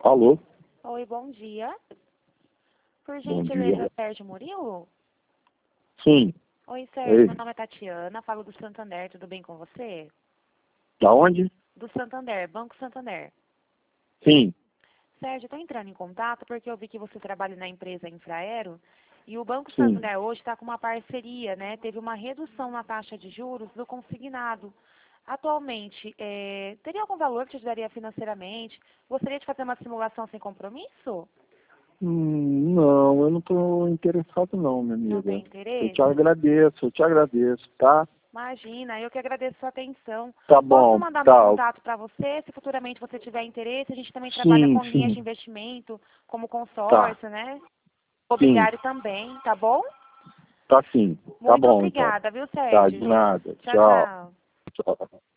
Alô? Oi, bom dia. Por Bom gentileza, dia. Sérgio Murilo? Sim. Oi, É Sérgio, meu ele. nome é Tatiana, falo do Santander, tudo bem com você? Da onde? Do Santander, Banco Santander. Sim. Sérgio, estou entrando em contato porque eu vi que você trabalha na empresa Infraero e o Banco Sim. Santander hoje está com uma parceria, né? Teve uma redução na taxa de juros do consignado. Atualmente, teria algum valor que te ajudaria financeiramente? Gostaria de fazer uma simulação sem compromisso? Não, eu não estou interessado não, minha Não tem amiga. interesse? Eu te agradeço, tá? Imagina, eu que agradeço a sua atenção. Tá Posso bom, mandar meu tá. contato para você, se futuramente você tiver interesse. A gente também trabalha Sim, com linhas de sim. investimento, como Tá. consórcio, né? Sim. Imobiliário também, tá bom? Tá sim. Tá Muito bom, então. obrigada, viu, Tá, de Sérgio? nada. Tchau, Tchau. tchau. Tchau.